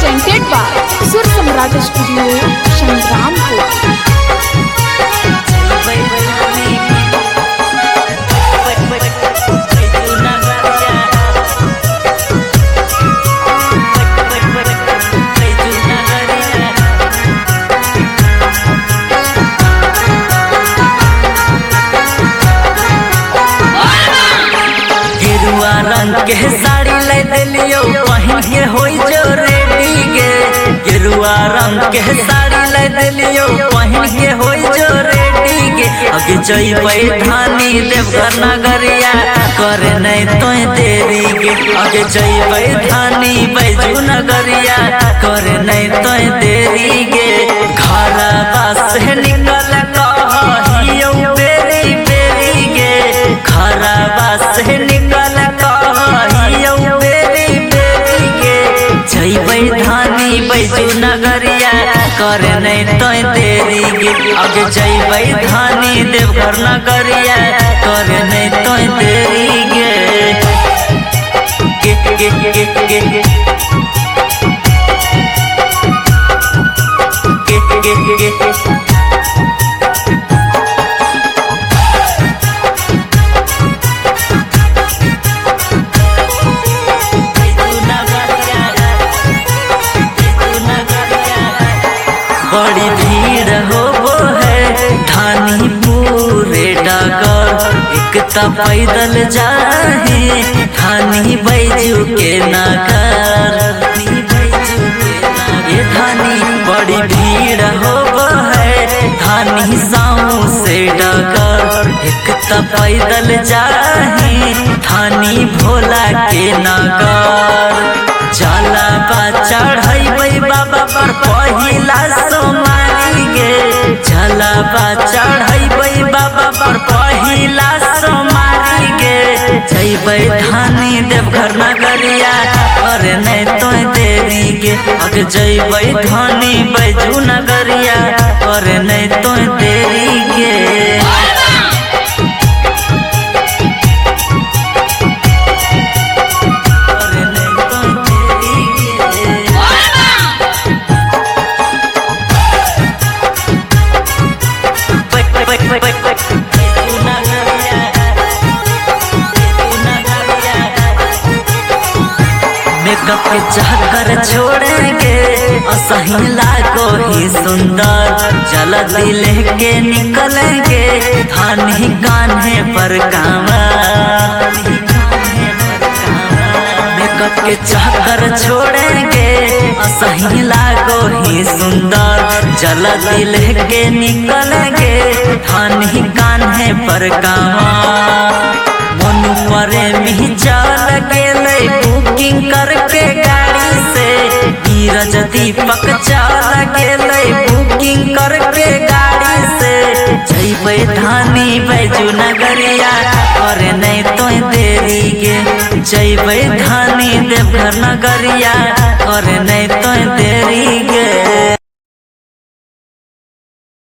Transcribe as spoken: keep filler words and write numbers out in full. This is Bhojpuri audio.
presented by Sur Samrat Studio, Shangrampur. रंग के साड़ी ले दिलियो पहन के होई जो रेडी गे। गेरुआ रंग के साड़ी ले दिलियो पहन के होई जो रेडी गे। अगे जइबै धानी देवघर नगरिया करे नहीं तो देरी गे। अगे जइबै धानी बैजू नगरिया करे नहीं तो देरी गे। घर बस निकल कहियो बेरी बेरी गे। घर बस निकल धानी बैजू नगरिया करे नहीं तो देरी गे। आगे जइबै धानी देवघर नगरिया करे नहीं तो देरी गे। गे गे गे गे गे गे गे बड़ी भीड़ हो है धानी पूरे डागर। एक त पैदल जाहे धानी बैजू के नगर। ये धानी बड़ी भीड़ हो है धानी साऊ से डागर। एक त पैदल जाहे धानी भोला के नगर। जाला बा चढ़ाई बाबा पर पहिला सोमारी गे। जाला बा चढ़ाई बाबा पर पहिला सोमारी गे। जइबै धानी देवघर नगरिया करे नहीं तो देरी गे। अगे जइबै धानी बैजू नगरिया करे नहीं तो देरी गे। मेकअप के चक्कर छोड़ेंगे असही लागो ही सुंदर। चल दिल के निकलेंगे धानी कान्हे पर कांवर। मेकअप के चक्कर छोड़ेंगे असही लागो ही सुंदर। चल दिल के निकलेंगे धानी कान्हे पर कांवर। मनु परे मिही चल गेले बुकिंग करके गाड़ी से। नीरज दीपक चल गेले बुकिंग करके गाड़ी से। जइबै धानी बैजू नगरिया करे नहीं तो देरी गे। जइबै धानी देवघर नगरिया करे नहीं तो देरी गे।